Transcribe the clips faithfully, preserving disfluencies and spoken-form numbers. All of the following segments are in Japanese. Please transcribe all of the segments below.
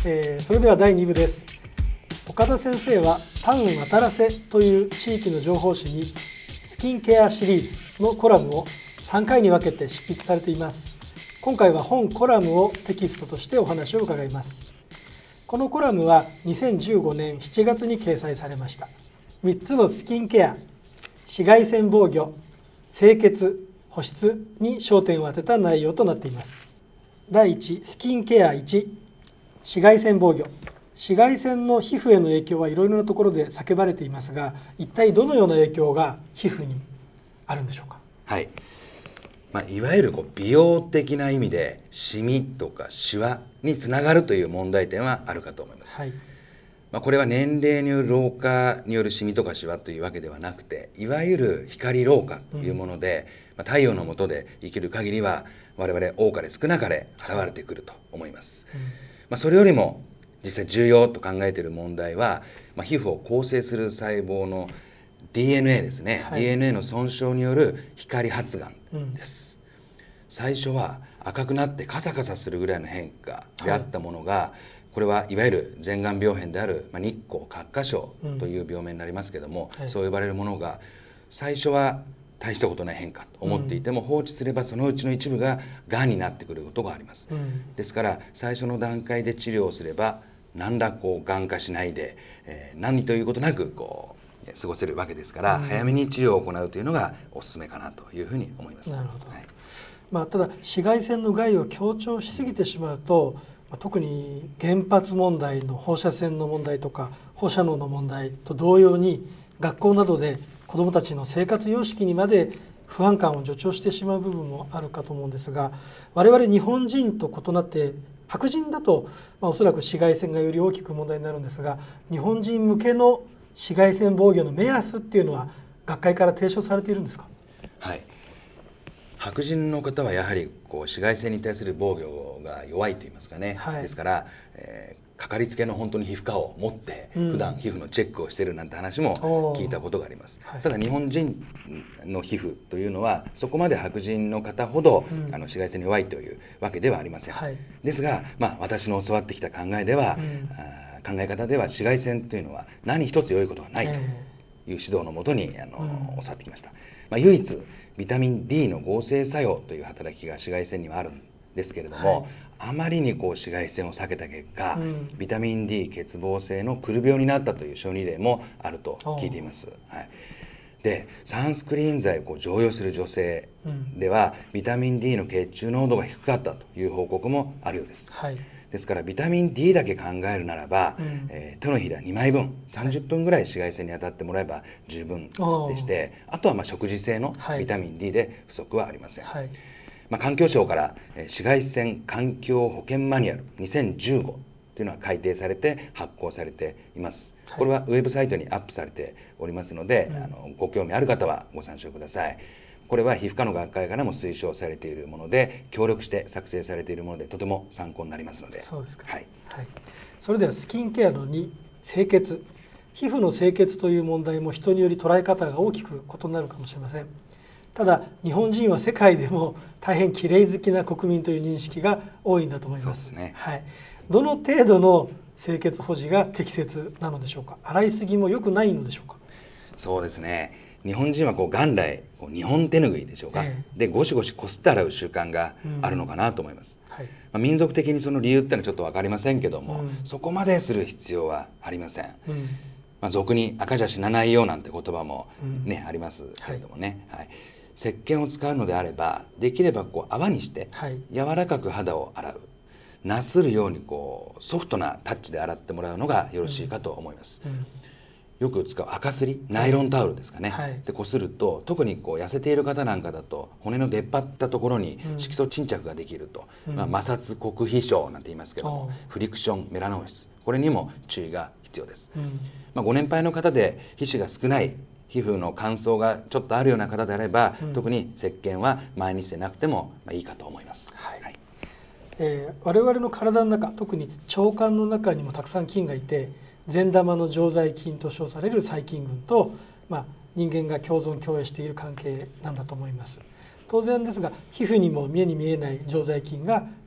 えー、それではだいに部です。岡田先生はタウン渡らせという地域の情報誌にスキンケアシリーズのコラムをさんかいに分けて執筆されています。今回は本コラムをテキストとしてお話を伺います。このコラムはにせんじゅうごねんしちがつに掲載されました。みっつのスキンケア、紫外線防御、清潔、保湿に焦点を当てた内容となっています。だいいち、スキンケアいち、紫外線防御。紫外線の皮膚への影響はいろいろなところで叫ばれていますが、一体どのような影響が皮膚にあるんでしょうか。 はい、まあ、いわゆるこう美容的な意味でシミとかシワにつながるという問題点はあるかと思います。はい、まあ、これは年齢による老化によるシミとかシワというわけではなくて、いわゆる光老化というもので、うん、まあ、太陽の下で生きる限りは我々多かれ少なかれ現れてくると思います。はい、うん、まあ、それよりも実際重要と考えている問題は、まあ、皮膚を構成する細胞の ディーエヌエー ですね、はい、ディーエヌエー の損傷による光発がんです。うん、最初は赤くなってカサカサするぐらいの変化であったものが、はい、これはいわゆる前眼病変である、まあ、日光角化症という病名になりますけども、うん、はい、そう呼ばれるものが最初は大したことない変化と思っていても、うん、放置すればそのうちの一部ががんになってくることがあります。うん、ですから最初の段階で治療をすれば何らこうがん化しないで、えー、何ということなくこう過ごせるわけですから、うん、早めに治療を行うというのがおすすめかなというふうに思います。 なるほど。はい、まあ、ただ紫外線の害を強調しすぎてしまうと、まあ、特に原発問題の放射線の問題とか放射能の問題と同様に学校などで子どもたちの生活様式にまで不安感を助長してしまう部分もあるかと思うんですが、我々日本人と異なって白人だと、まあ、おそらく紫外線がより大きく問題になるんですが、日本人向けの紫外線防御の目安っていうのは学会から提唱されているんですか。 はい、白人の方はやはりこう紫外線に対する防御が弱いと言いますかね、はい、ですから、えー、かかりつけの本当に皮膚科を持って普段皮膚のチェックをしているなんて話も聞いたことがあります。はい、ただ日本人の皮膚というのはそこまで白人の方ほど、うん、あの紫外線に弱いというわけではありません。はい、ですが、まあ、私の教わってきた考えでは、うん、あ考え方では紫外線というのは何一つ良いことはないという指導のもとにあの、うん、教わってきました。まあ、唯一ビタミン ディー の合成作用という働きが紫外線にはあるんですけれども、はい、あまりにこう紫外線を避けた結果、うん、ビタミン ディー 欠乏性のくる病になったという小児例もあると聞いています。はい、でサンスクリーン剤をこう常用する女性では、うん、ビタミン ディー の血中濃度が低かったという報告もあるようです。はい、ですからビタミン ディー だけ考えるならば、うん、えー、手のひらにまいぶんさんじゅっぷんぐらい紫外線に当たってもらえば十分でして、あとはまあ食事性のビタミン ディー で不足はありません。はい、まあ、環境省から、えー、紫外線環境保険マニュアルにせんじゅうごというのが改定されて発行されています。これはウェブサイトにアップされておりますので、はい、あのご興味ある方はご参照ください。これは皮膚科の学会からも推奨されているもので、協力して作成されているもので、とても参考になりますので。 そうですか。 はいはい、それではスキンケアのに、清潔。皮膚の清潔という問題も人により捉え方が大きく異なるかもしれません。ただ日本人は世界でも大変きれい好きな国民という認識が多いんだと思います。 そうですね。 はい、どの程度の清潔保持が適切なのでしょうか。洗いすぎも良くないのでしょうか。 そうですね。日本人はこう元来こう日本手ぬぐいでしょうか、えー、でゴシゴシこすって洗う習慣があるのかなと思います。うん、はい、まあ、民族的にその理由ってのはちょっと分かりませんけども、うん、そこまでする必要はありません。うん、まあ、俗に赤じゃ死なないよなんて言葉もね、うん、ありますけれどもね、はいはい、石鹸を使うのであればできればこう泡にして柔らかく肌を洗う、なするようにこうソフトなタッチで洗ってもらうのがよろしいかと思います。うんうん、よく使う赤すり、ナイロンタオルですかね、はい、でこすると特にこう痩せている方なんかだと骨の出っ張ったところに色素沈着ができると、うん、まあ、摩擦黒皮症なんて言いますけども、フリクションメラノーシス、これにも注意が必要です。うん、まあ、ご年配の方で皮脂が少ない、皮膚の乾燥がちょっとあるような方であれば、うん、特に石鹸は毎日でなくてもまあいいかと思います。はいはい、 えー、我々の体の中、特に腸管の中にもたくさん菌がいて、善玉の常在菌と称される細菌群と、まあ、人間が共存共栄している関係なんだと思います。当然ですが皮膚にも目に見えない常在菌が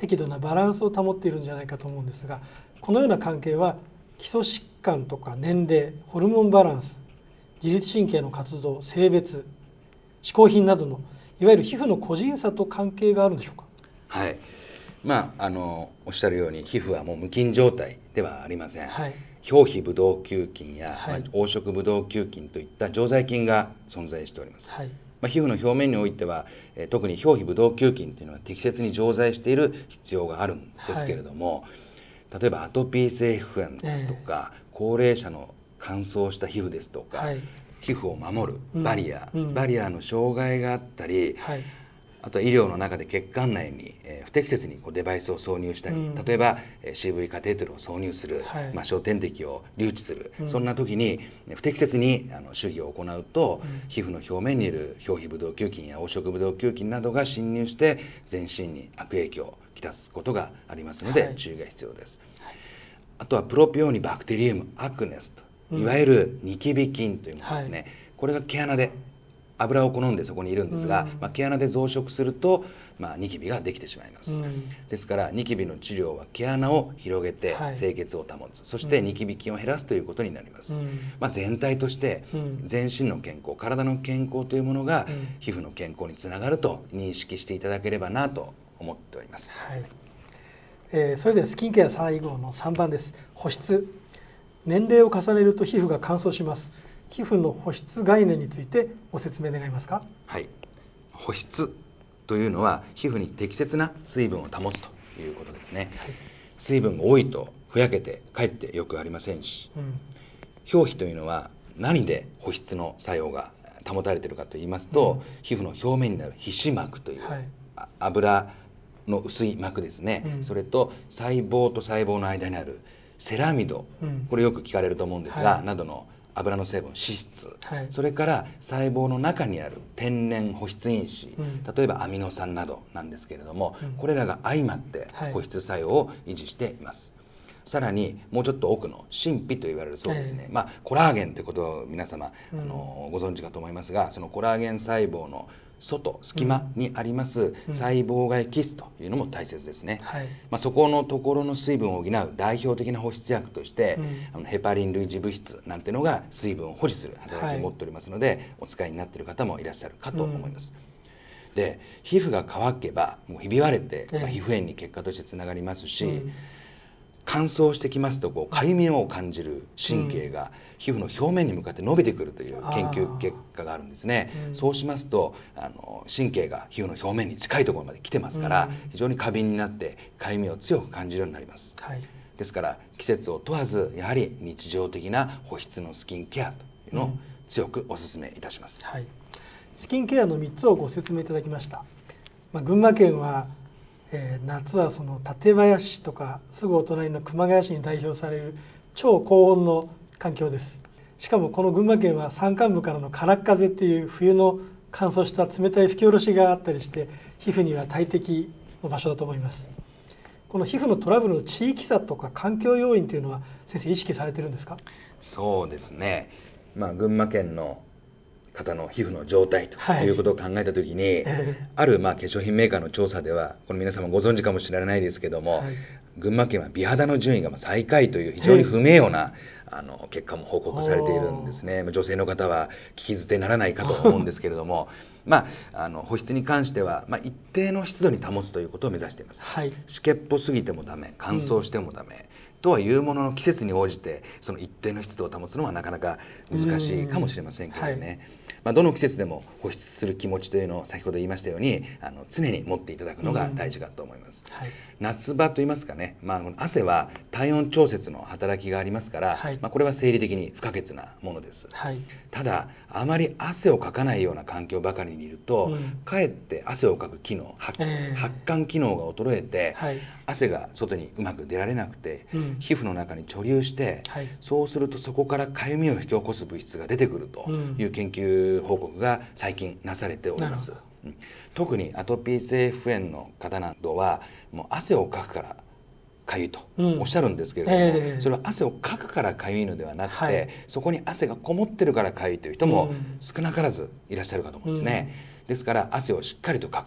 適度なバランスを保っているんじゃないかと思うんですが、このような関係は基礎疾患とか年齢、ホルモンバランス、自律神経の活動、性別、嗜好品などのいわゆる皮膚の個人差と関係があるんでしょうか。 はい、まあ、あのおっしゃるように皮膚はもう無菌状態ではありません。はい、表皮ブドウ球菌や、はい、まあ、黄色ブドウ球菌といった常在菌が存在しております。はい、まあ、皮膚の表面においては、えー、特に表皮ブドウ球菌というのは適切に常在している必要があるんですけれども、はい、例えばアトピー性皮膚炎ですとか、えー、高齢者の乾燥した皮膚ですとか、はい、皮膚を守るバリア、うんうん、バリアの障害があったり、はい、あとは医療の中で血管内に、えー、不適切にこうデバイスを挿入したり、うん、例えば、えー、シーブイ カテーテルを挿入する、はい、まあ、小点滴を留置する、うん、そんな時に不適切にあの手技を行うと、うん、皮膚の表面にいる表皮ブドウ球菌や黄色ブドウ球菌などが侵入して全身に悪影響をきたすことがありますので、はい、注意が必要です。はい、あとはプロピオーニバクテリウムアクネスと、いわゆるニキビ菌というものですね。はい、これが毛穴で油を好んでそこにいるんですが、うん、まあ、毛穴で増殖すると、まあ、ニキビができてしまいます。うん、ですからニキビの治療は毛穴を広げて清潔を保つ、はい、そしてニキビ菌を減らすということになります。うん、まあ、全体として全身の健康、体の健康というものが皮膚の健康につながると認識していただければなと思っております。 はい、えー、それではスキンケア最後のさんばんです。保湿。年齢を重ねると皮膚が乾燥します。皮膚の保湿概念についてご説明願えますか。 はい、保湿というのは皮膚に適切な水分を保つということですね。はい、水分が多いとふやけてかえってよくありませんし、うん、表皮というのは何で保湿の作用が保たれているかといいますと、うん、皮膚の表面になる皮脂膜という、はい、油の薄い膜ですね、うん、それと細胞と細胞の間にあるセラミド、うん、これよく聞かれると思うんですが、はい、などの油の成分脂質、はい、それから細胞の中にある天然保湿因子、うん、例えばアミノ酸などなんですけれども、うん、これらが相まって保湿作用を維持しています。はい、さらにもうちょっと奥の真皮と言われるそうですね、えー、まあ、コラーゲンということを皆様、うん、あのご存知かと思いますが、そのコラーゲン細胞の外隙間にあります細胞外基質というのも大切ですね。うん、はい、まあ、そこのところの水分を補う代表的な保湿薬として、うん、あのヘパリン類似物質なんていうのが水分を保持する働きを持っておりますので、はい、お使いになっている方もいらっしゃるかと思います。うん、で皮膚が乾けばもうひび割れて、まあ、皮膚炎に結果としてつながりますし、うん、乾燥してきますとこうかゆみを感じる神経が皮膚の表面に向かって伸びてくるという研究結果があるんですね。うん、そうしますとあの神経が皮膚の表面に近いところまで来てますから、非常に過敏になってかゆみを強く感じるようになります。はい、ですから季節を問わずやはり日常的な保湿のスキンケアというのを強くお勧めいたします。 はい、スキンケアのみっつをご説明いただきました。まあ、群馬県はえー、夏はその館林市とかすぐお隣の熊谷市に代表される超高温の環境です。しかもこの群馬県は山間部からのからっ風っていう冬の乾燥した冷たい吹き下ろしがあったりして皮膚には大敵の場所だと思います。この皮膚のトラブルの地域差とか環境要因というのは先生意識されてるんですか。 そうですね、まあ、群馬県の方の皮膚の状態ということを考えたときに、はい、あるまあ化粧品メーカーの調査ではこれ皆様ご存知かもしれないですけども、はい、群馬県は美肌の順位が最下位という非常に不名誉なあの結果も報告されているんですね。女性の方は聞き捨てならないかと思うんですけれどもまあ、あの保湿に関しては、まあ、一定の湿度に保つということを目指しています。はい、湿気っぽすぎてもダメ、乾燥してもダメ、うん、とはいうものの季節に応じてその一定の湿度を保つのはなかなか難しいかもしれませんけどね。はい、まあ、どの季節でも保湿する気持ちというのを先ほど言いましたようにあの常に持っていただくのが大事かと思います。はい、夏場といいますかね、まあ、汗は体温調節の働きがありますから、はい、まあ、これは生理的に不可欠なものです。はい、ただあまり汗をかかないような環境ばかりにいると、うん、かえって汗をかく機能 発,、えー、発汗機能が衰えて、はい、汗が外にうまく出られなくて、うん、皮膚の中に貯留して、はい、そうするとそこからかゆみを引き起こす物質が出てくるという研究報告が最近なされております。うん、特にアトピー性皮膚炎の方などはもう汗をかくからかゆいとおっしゃるんですけれども、うんえー、それは汗をかくからかゆいのではなくて、はい、そこに汗がこもってるからかゆいという人も少なからずいらっしゃるかと思うんですね。うん、ですから汗をしっかりとかくと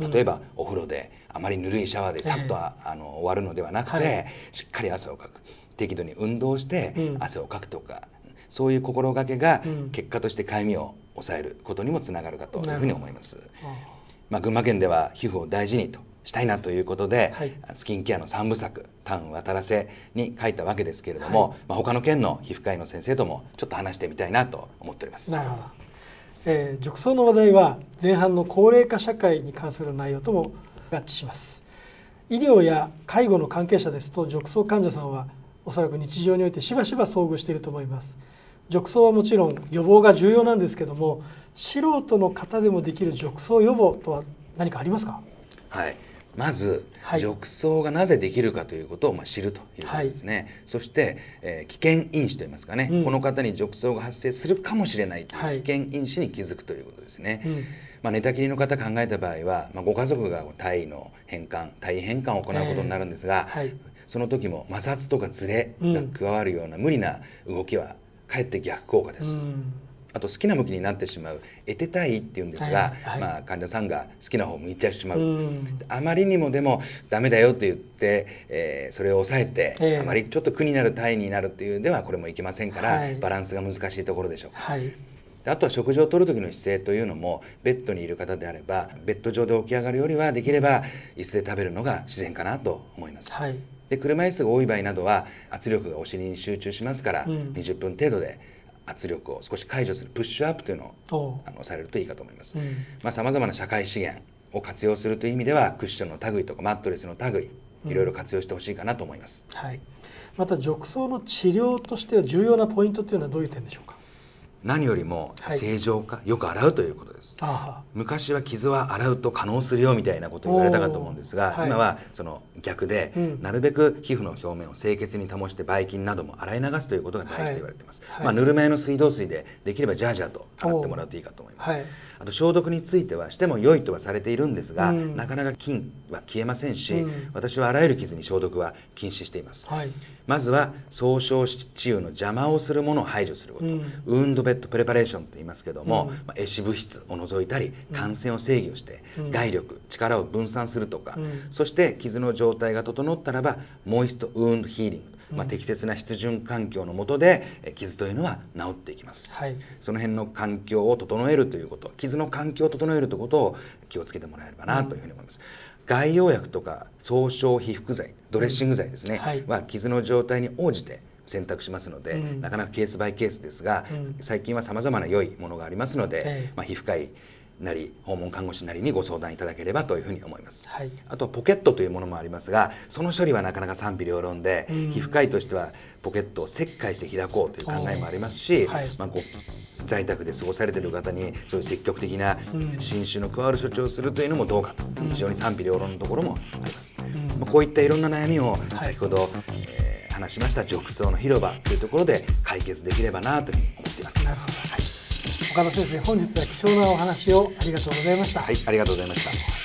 例えばお風呂であまりぬるいシャワーでさっと、えー、あの終わるのではなくて、はい、しっかり汗をかく、適度に運動して汗をかくとか、うん、そういう心がけが結果としてかゆみを抑えることにもつながるかというふうに思います。まあ、群馬県では皮膚を大事にとしたいなということで、はい、スキンケアのさんぶさく「タウン渡らせ」に書いたわけですけれども、はい、まあ、他の県の皮膚科医の先生ともちょっと話してみたいなと思っております。 なるほど。えー、褥瘡の話題は前半の高齢化社会に関する内容とも合致します。医療や介護の関係者ですと褥瘡患者さんはおそらく日常においてしばしば遭遇していると思います。褥瘡はもちろん予防が重要なんですけども、素人の方でもできる褥瘡予防とは何かありますか？ はい、まず、はい、褥瘡がなぜできるかということをまあ知るということですね。はい、そして、えー、危険因子といいますかね、うん、この方に褥瘡が発生するかもしれないという危険因子に気づくということですね。はい、うん、まあ、寝たきりの方考えた場合は、まあ、ご家族が体位の変換、体位変換を行うことになるんですが、えーはい、その時も摩擦とかズレが加わるような無理な動きはかえって逆効果です。うん、あと好きな向きになってしまうエテ体位っていうんですが、はいはい、まあ、患者さんが好きな方を向いてしまう、うん、あまりにもでもダメだよと言って、えー、それを抑えて、えー、あまりちょっと苦になる体位になるっていうではこれもいけませんから、はい、バランスが難しいところでしょう。はい、あとは食事をとる時の姿勢というのも、ベッドにいる方であればベッド上で起き上がるよりはできれば椅子で食べるのが自然かなと思います。はい、で車椅子が多い場合などは圧力がお尻に集中しますから、うん、にじゅっぷん程度で圧力を少し解除するプッシュアップというのをあのされるといいかと思います。さまざ、まな社会資源を活用するという意味ではクッションの類とかマットレスの類、いろいろ活用してほしいかなと思います。 うん、はい、また褥瘡の治療として重要なポイントというのはどういう点でしょうか？ 何よりも正常化、はい、よく洗うということです。昔は傷は洗うと化膿するよみたいなことを言われたかと思うんですが、はい、今はその逆で、うん、なるべく皮膚の表面を清潔に保してばい菌なども洗い流すということが大事と言われています。はい、まあ、ぬるめの水道水でできればジャージャーと洗ってもらうといいかと思います。はい、あと消毒についてはしても良いとはされているんですが、うん、なかなか菌は消えませんし、うん、私はあらゆる傷に消毒は禁止しています。はい、まずは創傷治癒の邪魔をするものを排除すること、うん、ウンドベッドプレパレーションと言いますけども、うん、まあ、壊死物質を除いたり感染を制御して、うん、外力力を分散するとか、うん、そして傷の状態が整ったらばモイストウンドヒーリング、うん、まあ、適切な湿潤環境の下で傷というのは治っていきます。はい、その辺の環境を整えるということ、傷の環境を整えるということを気をつけてもらえればなというふうに思います。うん、外用薬とか創傷被覆剤、ドレッシング剤ですね、うん、はい、は傷の状態に応じて選択しますので、うん、なかなかケースバイケースですが、うん、最近はさまざまな良いものがありますので、ええ、まあ、皮膚科医なり訪問看護師なりにご相談いただければというふうに思います。はい、あとポケットというものもありますが、その処理はなかなか賛否両論で、うん、皮膚科医としてはポケットを切開して開こうという考えもありますし、はい、まあ、ご在宅で過ごされている方にそういう積極的な侵襲の加わる処置をするというのもどうかと、うん、非常に賛否両論のところもあります。うん、まあ、こういったいろんな悩みを先ほど、はい、えー、話しました褥瘡の広場というところで解決できればなというふうに思っています。 なるほど。はい、岡田先生、本日は貴重なお話をありがとうございました。 はい、ありがとうございました。